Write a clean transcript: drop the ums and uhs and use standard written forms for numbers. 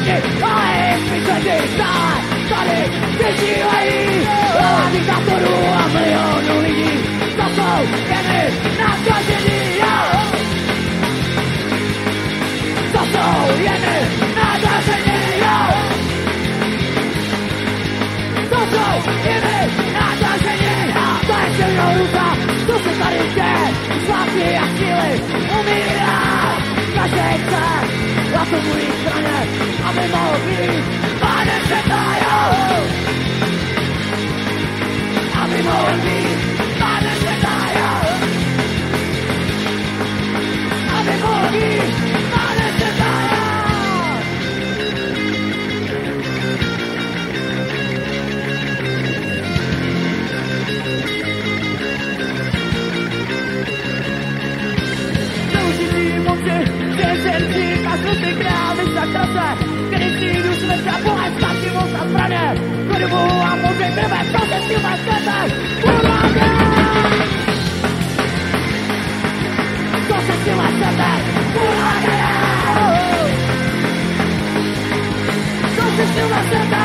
lidi, ale jejich myšlenky stále tady přežívají. A diktatorů a milionů lidí, to jsou jeny nakažení. To jsou jeny nakažení. To jsou jeny nakažení. To je silnou ruka, co se tady děje. Slavky a síly umírá. Každý chce na tomu jít straně, aby mohl být pánem světa. Aby mohl být pánem světa. Aby mohl být pánem světa. Zneužití moci, věřenci, každý král, vyšak trase, který přijdu smrt a bolest, tak život a zbraně. Krvu a moci krve, co se s tím chcete, uvádět! Co se s tím chcete, uvádět! Co se s tím chcete,